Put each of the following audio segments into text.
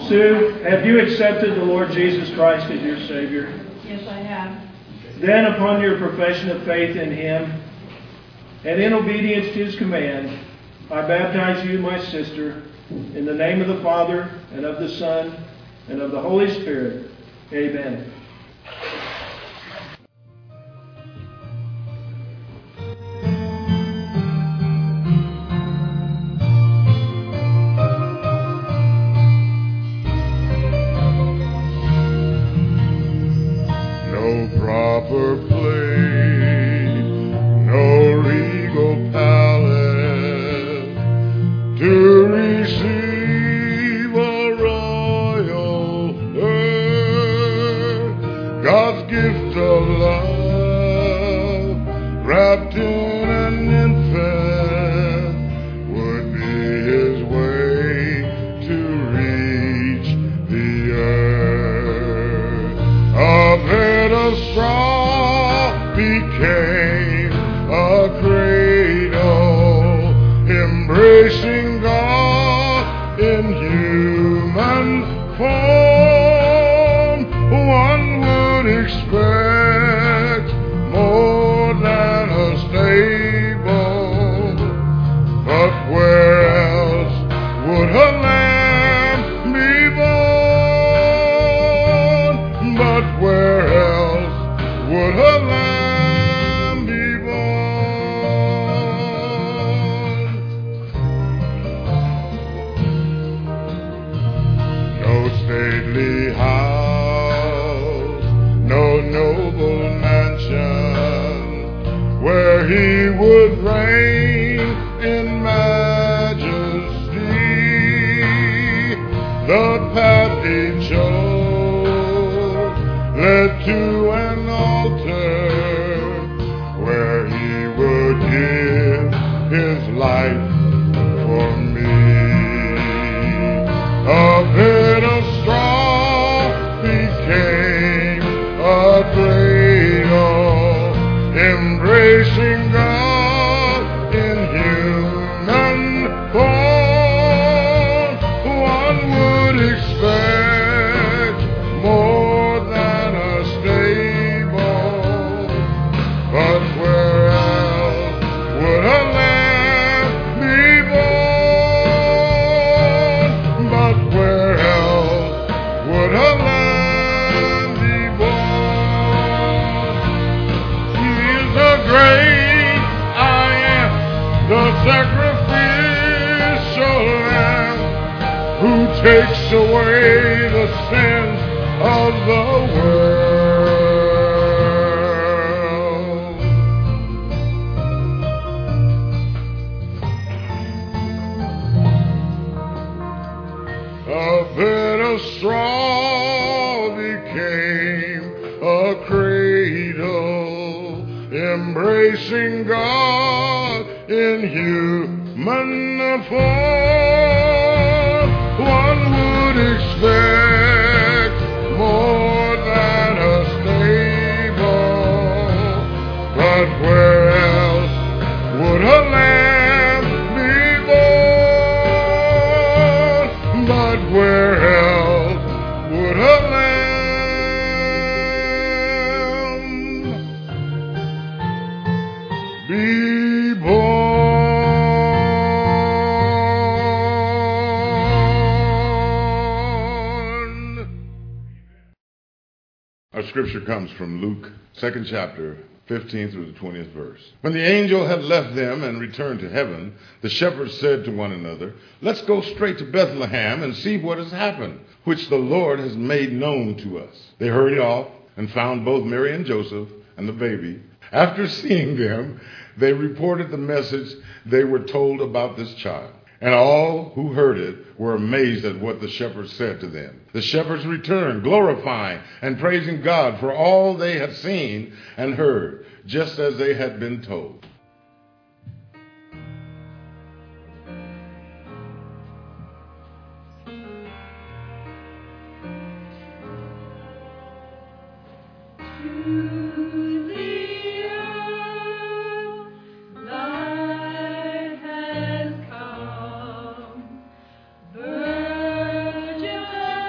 Sue, have you accepted the Lord Jesus Christ as your Savior? Yes, I have. Then, upon your profession of faith in Him, and in obedience to His command, I baptize you, my sister, in the name of the Father, and of the Son, and of the Holy Spirit. Amen. No proper place, no regal palace to receive a royal birth. God's gift of love, wrapped in an infant, would be His way to reach the earth. A bed of straw became a cradle, embracing God in human form. One would expect more than a stable, but where else would a lamb be born? But where else would a lamb be born? No stately house, no noble mansion, where He would reign in majesty. The path He chose led to an altar where He would give His life for me. A bed of straw became a cradle, embracing God in human form. One would expect more than a stable, but where else would a lamb be born? But where else would a lamb be born? He is the great I am, the sacrificial lamb, who takes away the sins of the world. A bed of straw became a cradle, embracing God in human form. One would expect more than a stable, but where else would a lamb be born? But where else would a lamb be born? Our scripture comes from Luke, 2nd chapter, 15 through the 20th verse. When the angel had left them and returned to heaven, the shepherds said to one another, "Let's go straight to Bethlehem and see what has happened, which the Lord has made known to us." They hurried off and found both Mary and Joseph and the baby. After seeing them, they reported the message they were told about this child. And all who heard it were amazed at what the shepherds said to them. The shepherds returned, glorifying and praising God for all they had seen and heard, just as they had been told. Virgin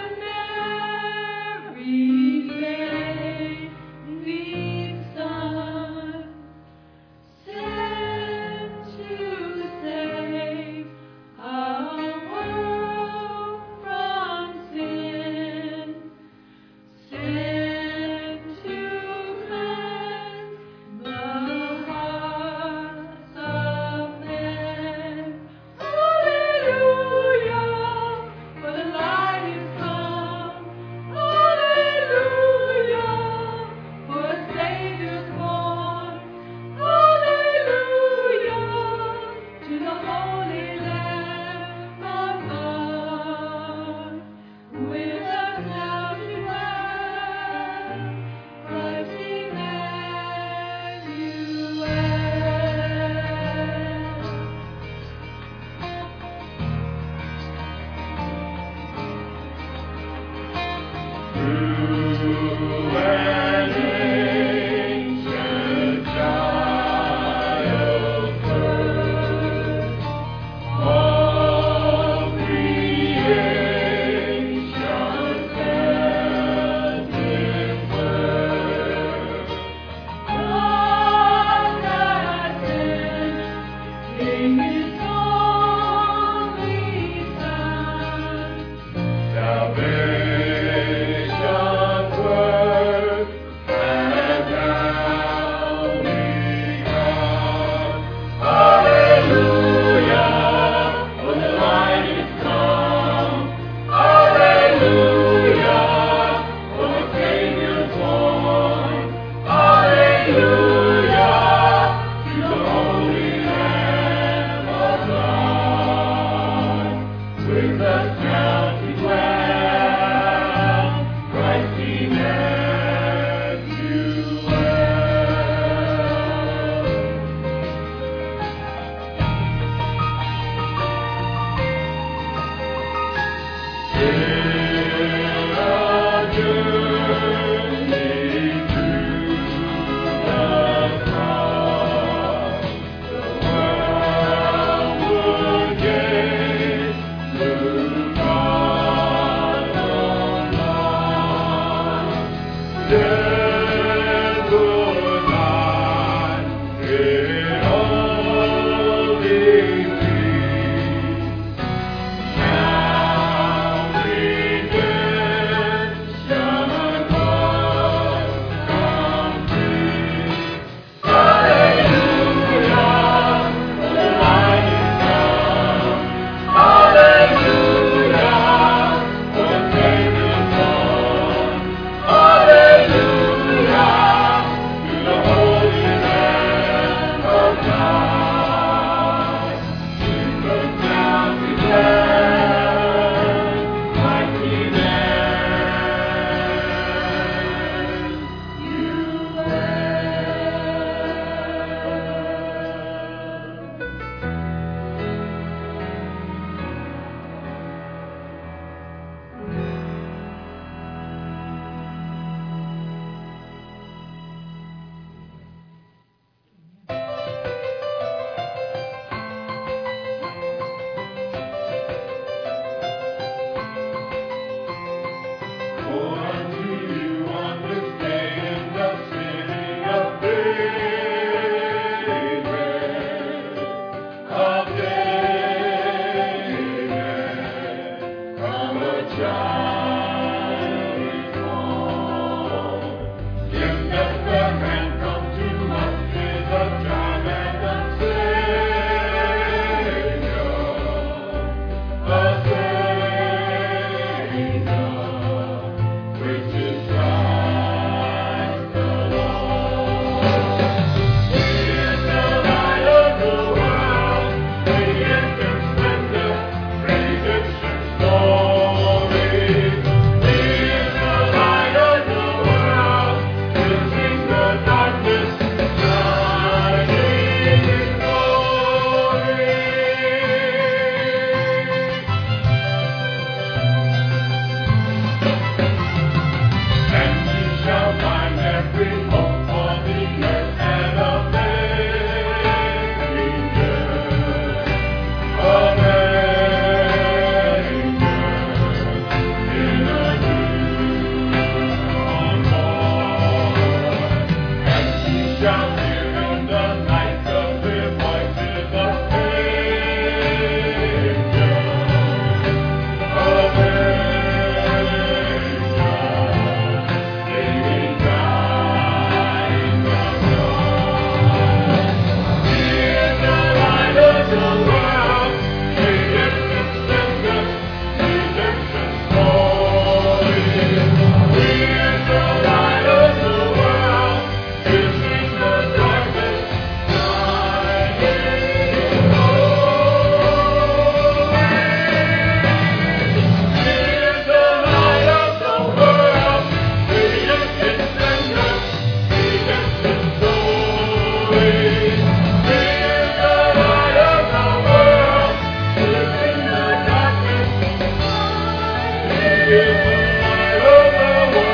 is the light of the world.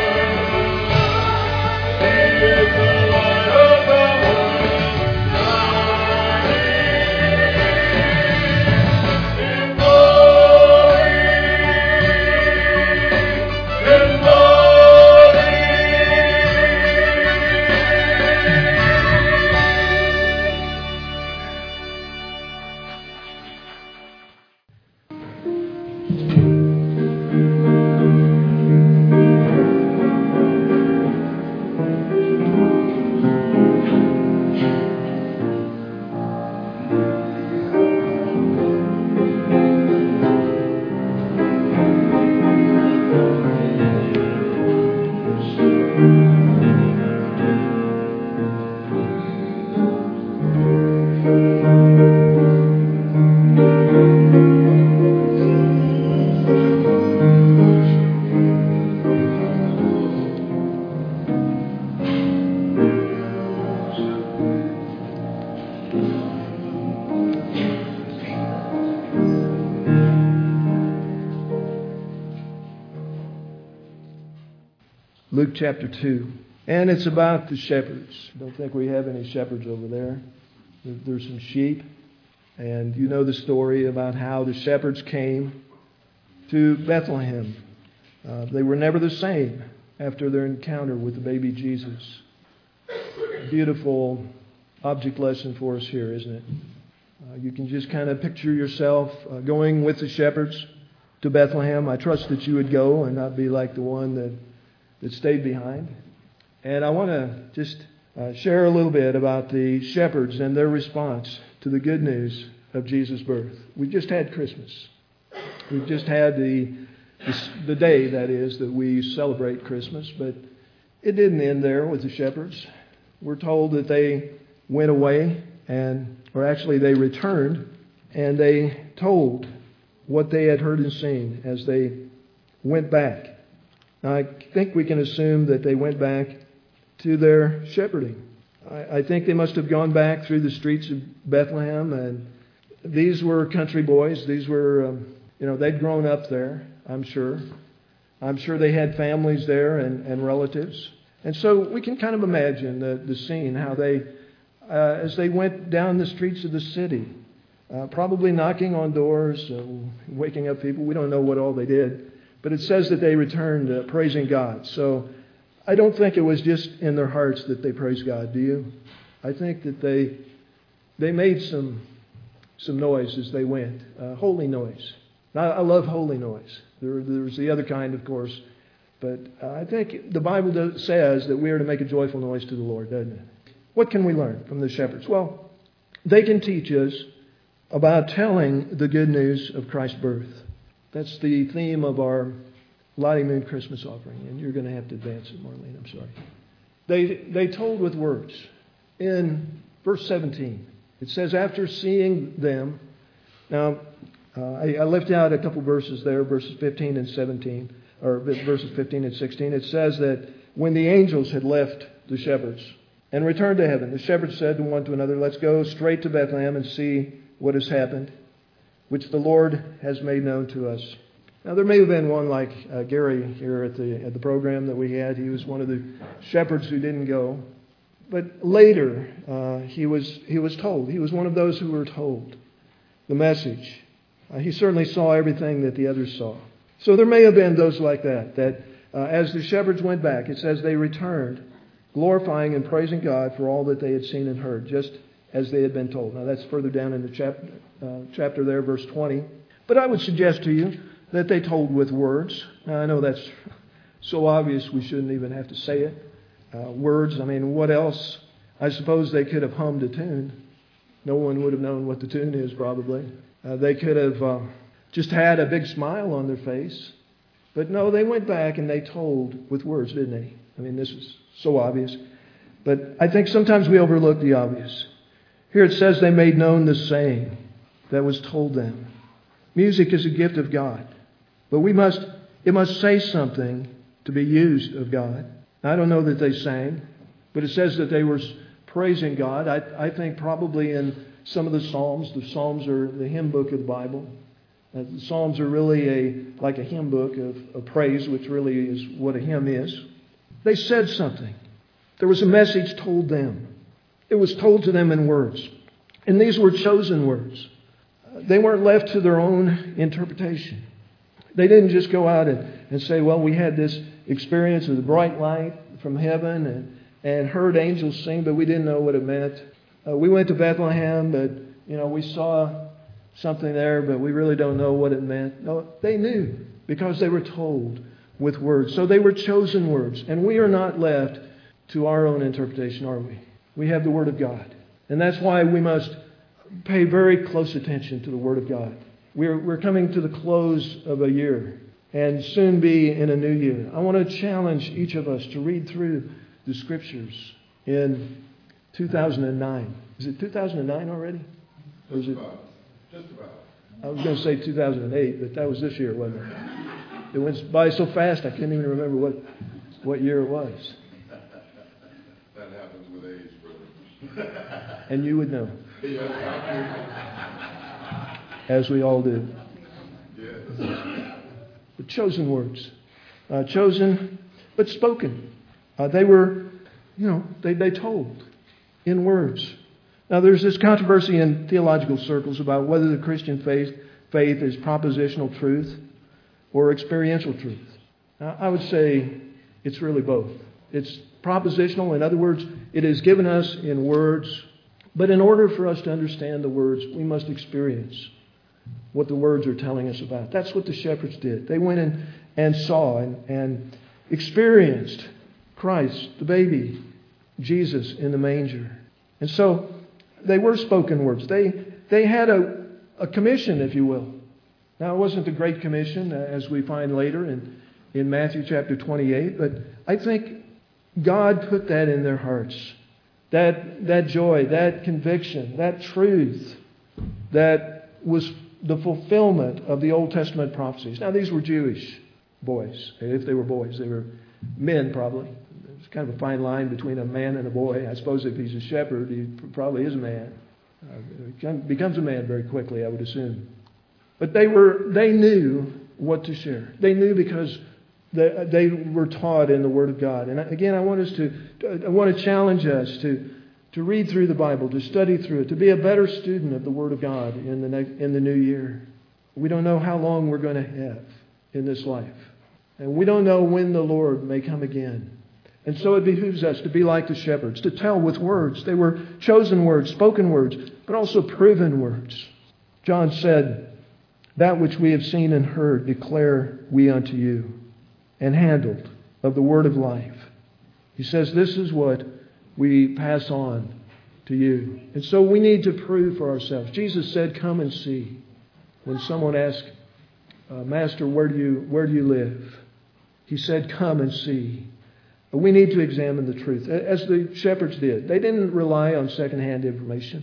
Luke chapter 2. And it's about the shepherds. Don't think we have any shepherds over there. There's some sheep. And you know the story about how the shepherds came to Bethlehem. They were never the same after their encounter with the baby Jesus. Beautiful object lesson for us here, isn't it? You can just kind of picture yourself going with the shepherds to Bethlehem. I trust that you would go and not be like the one that stayed behind. And I want to just share a little bit about the shepherds and their response to the good news of Jesus' birth. We just had Christmas. We've just had the day, that is, that we celebrate Christmas. But it didn't end there with the shepherds. We're told that they went away or actually they returned, and they told what they had heard and seen as they went back. Now, I think we can assume that they went back to their shepherding. I think they must have gone back through the streets of Bethlehem, and these were country boys. These were, they'd grown up there, I'm sure. I'm sure they had families there and relatives. And so we can kind of imagine the scene, how they, as they went down the streets of the city, probably knocking on doors, waking up people. We don't know what all they did. But it says that they returned praising God. So I don't think it was just in their hearts that they praised God, do you? I think that they made some noise as they went, holy noise. Now, I love holy noise. There's the other kind, of course. But I think the Bible says that we are to make a joyful noise to the Lord, doesn't it? What can we learn from the shepherds? Well, they can teach us about telling the good news of Christ's birth. That's the theme of our Lottie Moon Christmas offering. And you're going to have to advance it, Marlene. I'm sorry. They told with words. In verse 17, it says, after seeing them. Now, I left out a couple verses there, verses 15 and 17, or verses 15 and 16. It says that when the angels had left the shepherds and returned to heaven, the shepherds said to one to another, let's go straight to Bethlehem and see what has happened, which the Lord has made known to us. Now, there may have been one like Gary here at the program that we had. He was one of the shepherds who didn't go. But later, he was told. He was one of those who were told the message. He certainly saw everything that the others saw. So there may have been those like that as the shepherds went back, it says they returned, glorifying and praising God for all that they had seen and heard, just as they had been told. Now, that's further down in the chapter there, verse 20. But I would suggest to you that they told with words. Now, I know that's so obvious we shouldn't even have to say it. Words, I mean, what else? I suppose they could have hummed a tune. No one would have known what the tune is, probably. They could have just had a big smile on their face. But no, they went back and they told with words, didn't they? I mean, this is so obvious. But I think sometimes we overlook the obvious. Here it says they made known the saying that was told them. Music is a gift of God. But it must say something to be used of God. I don't know that they sang, but it says that they were praising God. I think probably in some of the Psalms are the hymn book of the Bible. The Psalms are really like a hymn book of praise, which really is what a hymn is. They said something. There was a message told them. It was told to them in words. And these were chosen words. They weren't left to their own interpretation. They didn't just go out and say, well, we had this experience of the bright light from heaven and heard angels sing, but we didn't know what it meant. We went to Bethlehem, but we saw something there, but we really don't know what it meant. No, they knew because they were told with words. So they were chosen words. And we are not left to our own interpretation, are we? We have the Word of God. And that's why we must pay very close attention to the Word of God. We're coming to the close of a year and soon be in a new year. I want to challenge each of us to read through the Scriptures in 2009. Is it 2009 already? Or is it? Just about. I was going to say 2008, but that was this year, wasn't it? It went by so fast I couldn't even remember what year it was. That happens with age, brother. And you would know. Yes, as we all do. Yes. The chosen words. Chosen, but spoken. They were, they told in words. Now, there's this controversy in theological circles about whether the Christian faith is propositional truth or experiential truth. Now, I would say it's really both. It's propositional. In other words, it is given us in words. But in order for us to understand the words, we must experience what the words are telling us about. That's what the shepherds did. They went in and saw and experienced Christ, the baby, Jesus in the manger. And so they were spoken words. They had a commission, if you will. Now, it wasn't the Great Commission, as we find later in Matthew chapter 28, but I think God put that in their hearts. That joy, that conviction, that truth that was the fulfillment of the Old Testament prophecies. Now, these were Jewish boys. If they were boys, they were men probably. There's kind of a fine line between a man and a boy. I suppose if he's a shepherd, he probably is a man. He becomes a man very quickly, I would assume. But they knew what to share. They knew because they were taught in the Word of God. And again, I want to challenge us to read through the Bible, to study through it, to be a better student of the Word of God in the new year. We don't know how long we're going to have in this life. And we don't know when the Lord may come again. And so it behooves us to be like the shepherds, to tell with words. They were chosen words, spoken words, but also proven words. John said, "That which we have seen and heard declare we unto you, and handled of the word of life." He says this is what we pass on to you. And so we need to prove for ourselves. Jesus said, "Come and see." When someone asked, "Master, where do you live?" He said, "Come and see." We need to examine the truth, as the shepherds did. They didn't rely on secondhand information.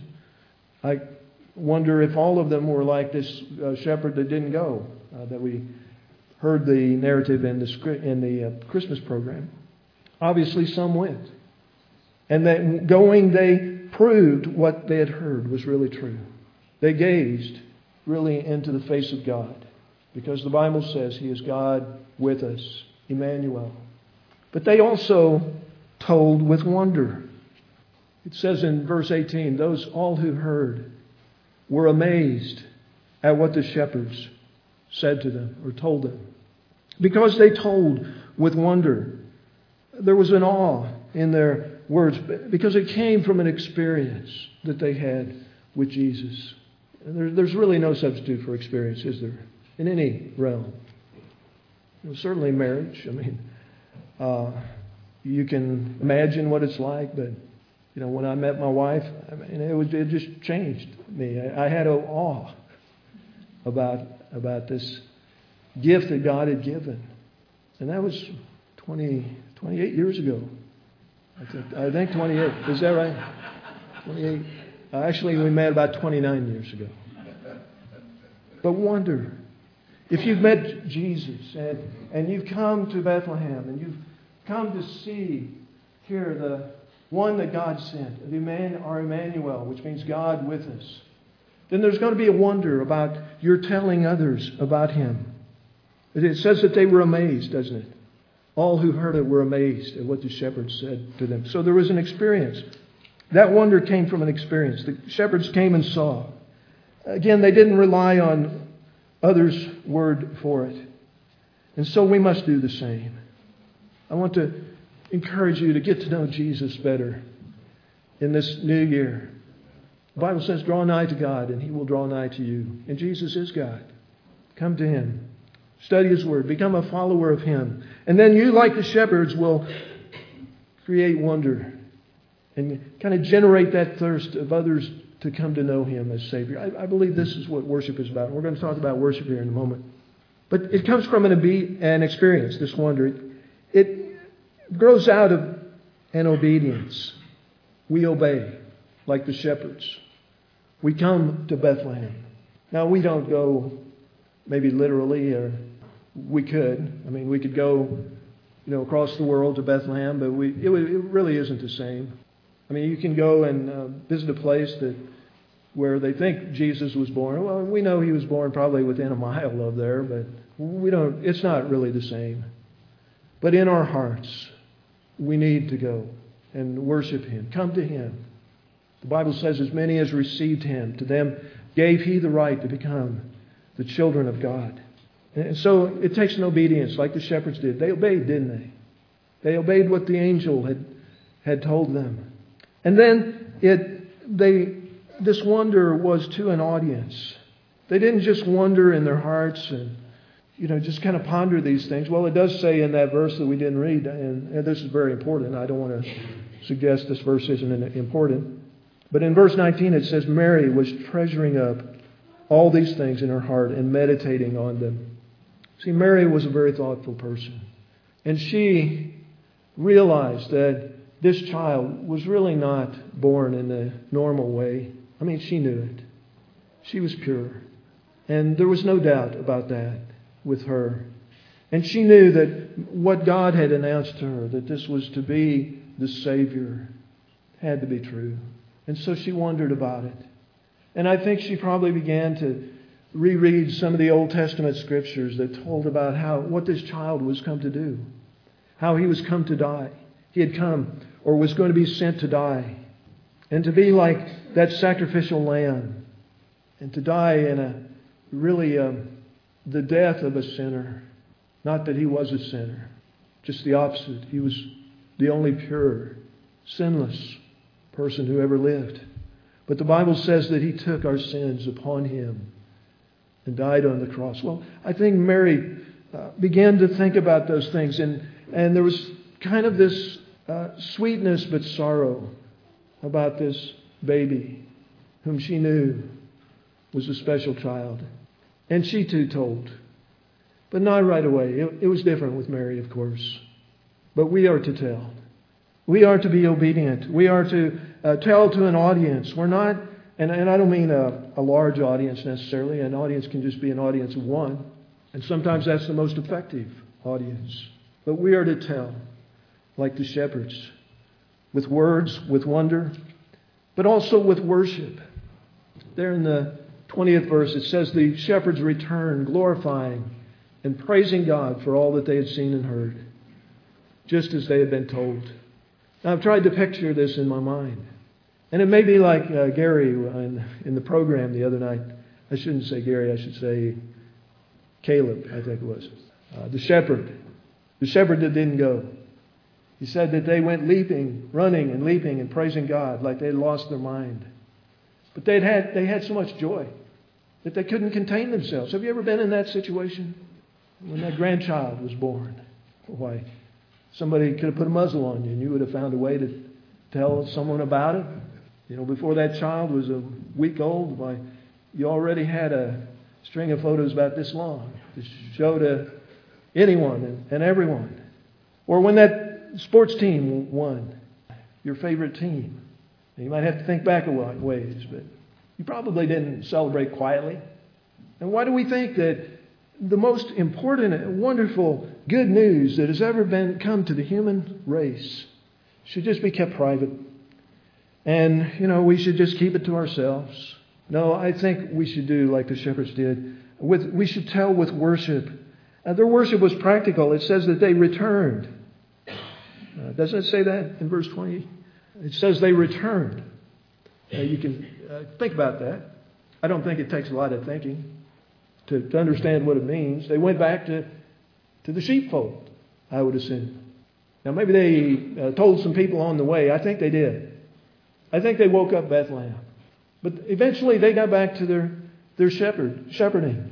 I wonder if all of them were like this shepherd that didn't go, that we heard the narrative in the Christmas program. Obviously, some went. And that going, they proved what they had heard was really true. They gazed really into the face of God, because the Bible says He is God with us, Emmanuel. But they also told with wonder. It says in verse 18, those all who heard were amazed at what the shepherds said to them or told them. Because they told with wonder, there was an awe in their words, because it came from an experience that they had with Jesus. There's really no substitute for experience, is there? In any realm. Certainly marriage. You can imagine what it's like, but when I met my wife, it just changed me. I had an awe about this gift that God had given, and that was 28 years ago. I think 28. Is that right? 28. Actually, we met about 29 years ago. But wonder, if you've met Jesus and you've come to Bethlehem and you've come to see here the one that God sent, our Emmanuel, which means God with us, then there's going to be a wonder about your telling others about Him. It says that they were amazed, doesn't it? All who heard it were amazed at what the shepherds said to them. So there was an experience. That wonder came from an experience. The shepherds came and saw. Again, they didn't rely on others' word for it. And so we must do the same. I want to encourage you to get to know Jesus better in this new year. The Bible says, draw nigh to God and He will draw nigh to you. And Jesus is God. Come to Him. Study His Word. Become a follower of Him. And then you, like the shepherds, will create wonder and kind of generate that thirst of others to come to know Him as Savior. I believe this is what worship is about. We're going to talk about worship here in a moment. But it comes from an experience, this wonder. It grows out of an obedience. We obey, like the shepherds. We come to Bethlehem. Now, we don't go maybe literally, or we could. We could go, across the world to Bethlehem, but it really isn't the same. You can go and visit a place where they think Jesus was born. Well, we know He was born probably within a mile of there, but it's not really the same. But in our hearts, we need to go and worship Him. Come to Him. The Bible says, as many as received Him, to them gave He the right to become the children of God. And so it takes an obedience like the shepherds did. They obeyed, didn't they? They obeyed what the angel had told them. And then this wonder was to an audience. They didn't just wonder in their hearts and just kind of ponder these things. Well, it does say in that verse that we didn't read, and this is very important. I don't want to suggest this verse isn't important. But in verse 19 it says, Mary was treasuring up all these things in her heart and meditating on them. See, Mary was a very thoughtful person. And she realized that this child was really not born in the normal way. I mean, she knew it. She was pure. And there was no doubt about that with her. And she knew that what God had announced to her, that this was to be the Savior, had to be true. And so she wondered about it. And I think she probably began to reread some of the Old Testament scriptures that told about what this child was come to do. How He was come to die. He had come or was going to be sent to die. And to be like that sacrificial lamb. And to die in the death of a sinner. Not that He was a sinner. Just the opposite. He was the only pure, sinless person who ever lived. But the Bible says that He took our sins upon Him and died on the cross. Well, I think Mary began to think about those things. And there was kind of this sweetness but sorrow about this baby whom she knew was a special child. And she too told. But not right away. It was different with Mary, of course. But we are to tell. We are to be obedient. We are to tell to an audience. We're not, and I don't mean a large audience necessarily. An audience can just be an audience of one. And sometimes that's the most effective audience. But we are to tell, like the shepherds, with words, with wonder, but also with worship. There in the 20th verse it says, the shepherds returned, glorifying and praising God for all that they had seen and heard, just as they had been told. Now, I've tried to picture this in my mind. And it may be like Gary in the program the other night. I shouldn't say Gary, I should say Caleb, I think it was. The shepherd that didn't go. He said that they went leaping, running and leaping and praising God like they had lost their mind. But they had so much joy that they couldn't contain themselves. Have you ever been in that situation? When that grandchild was born. Why, somebody could have put a muzzle on you and you would have found a way to tell someone about it. Before that child was a week old, why, you already had a string of photos about this long to show to anyone and everyone. Or when that sports team won, your favorite team. And you might have to think back a ways, but you probably didn't celebrate quietly. And why do we think that the most important and wonderful good news that has ever come to the human race should just be kept private? And, we should just keep it to ourselves. No, I think we should do like the shepherds did. We should tell with worship. Their worship was practical. It says that they returned. Doesn't it say that in verse 20? It says they returned. You can think about that. I don't think it takes a lot of thinking to understand what it means. They went back to the sheepfold, I would assume. Now, maybe they told some people on the way. I think they did. I think they woke up Bethlehem. But eventually they got back to their shepherding.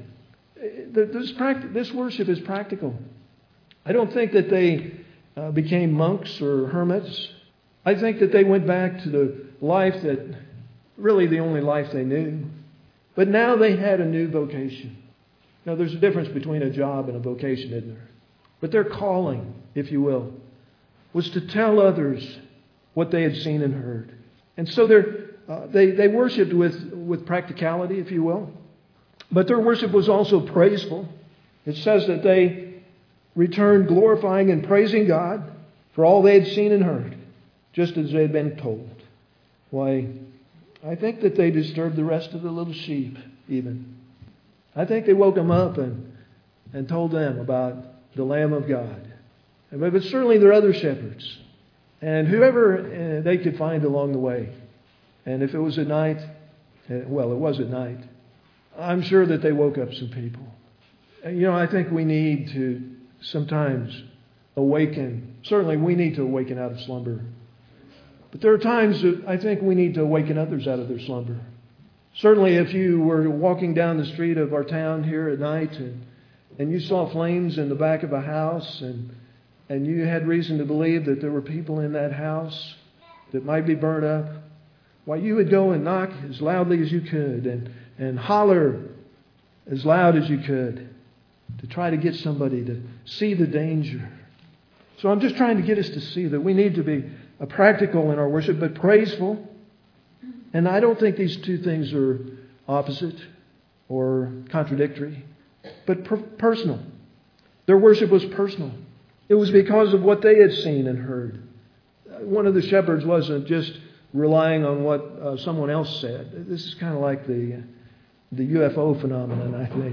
This worship is practical. I don't think that they became monks or hermits. I think that they went back to the life that really the only life they knew. But now they had a new vocation. Now, there's a difference between a job and a vocation, isn't there? But their calling, if you will, was to tell others what they had seen and heard. And so they worshipped with practicality, if you will. But their worship was also praiseful. It says that they returned glorifying and praising God for all they had seen and heard, just as they had been told. Why, I think that they disturbed the rest of the little sheep even. I think they woke them up and told them about the Lamb of God. But certainly there are other shepherds and whoever they could find along the way. And if it was at night, well, it was at night, I'm sure that they woke up some people. And, I think we need to sometimes awaken. Certainly we need to awaken out of slumber. But there are times that I think we need to awaken others out of their slumber. Certainly if you were walking down the street of our town here at night and you saw flames in the back of a house and you had reason to believe that there were people in that house that might be burned up, why, you would go and knock as loudly as you could and holler as loud as you could to try to get somebody to see the danger. So I'm just trying to get us to see that we need to be practical in our worship, but praiseful. And I don't think these two things are opposite or contradictory, but personal. Their worship was personal. It was because of what they had seen and heard. One of the shepherds wasn't just relying on what someone else said. This is kind of like the UFO phenomenon, I think.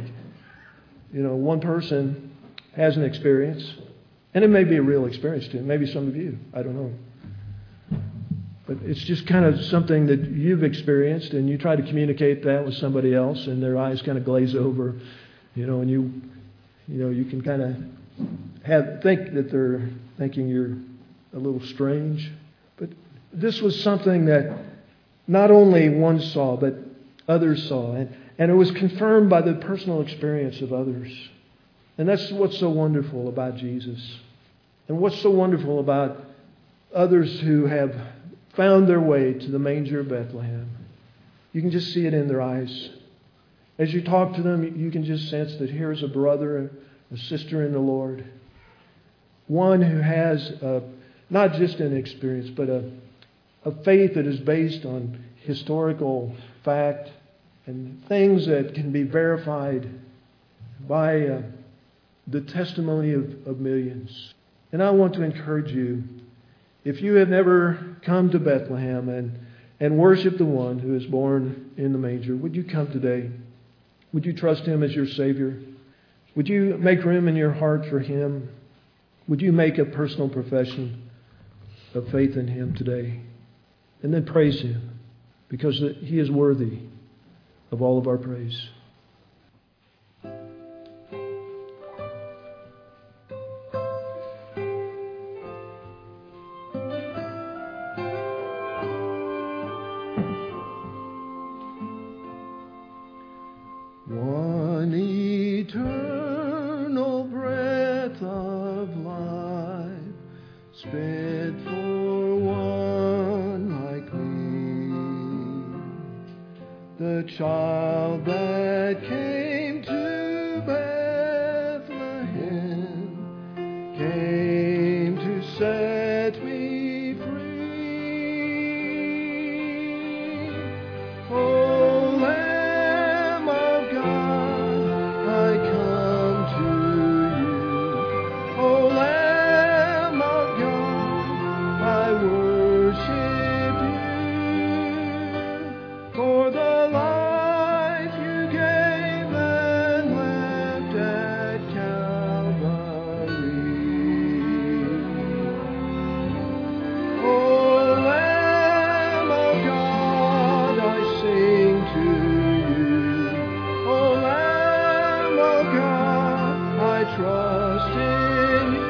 One person has an experience, and it may be a real experience to him. Maybe some of you. I don't know. But it's just kind of something that you've experienced, and you try to communicate that with somebody else, and their eyes kind of glaze over, and you can kind of think that they're thinking you're a little strange. But this was something that not only one saw, but others saw, and it was confirmed by the personal experience of others. And that's what's so wonderful about Jesus, and what's so wonderful about others who have found their way to the manger of Bethlehem. You can just see it in their eyes. As you talk to them, you can just sense that here's a brother, a sister in the Lord. One who has not just an experience, but a faith that is based on historical fact and things that can be verified by the testimony of millions. And I want to encourage you, if you have never come to Bethlehem and worship the one who is born in the manger, would you come today? Would you trust Him as your Savior? Would you make room in your heart for Him? Would you make a personal profession of faith in Him today? And then praise Him, because He is worthy of all of our praise. One eternal breath of life spent for one like me, the child that came to Bethlehem came to set me free. Oh, Lamb of God, I come to you. Oh, Lamb of God, I worship you. For the life you gave and left at Calvary. Oh, Lamb of God, I sing to you. Oh, Lamb of God, I trust in you.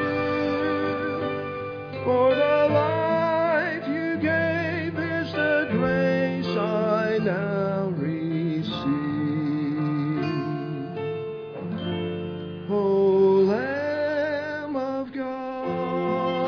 For the life you gave is the grace I now receive. Oh, Lamb of God.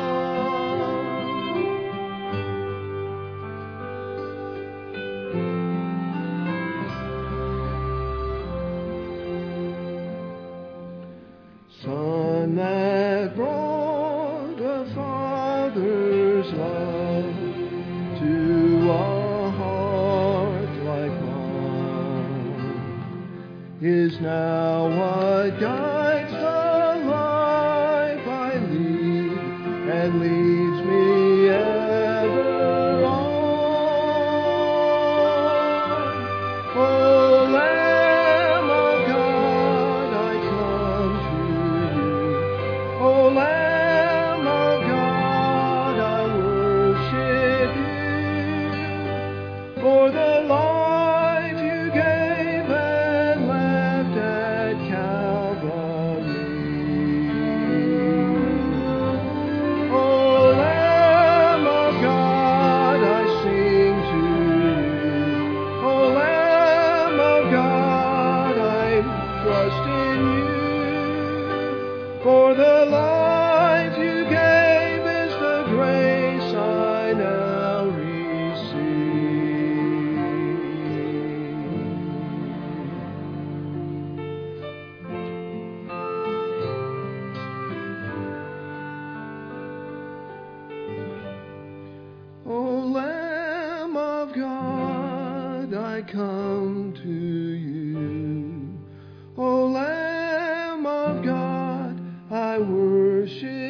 Son that brought a father's love to a heart like mine, is now what guides the life I lead and leads me ever on. Oh, Lamb of God, I come to you. Oh, Lamb of God, I worship I come to you. O Lamb of God, I worship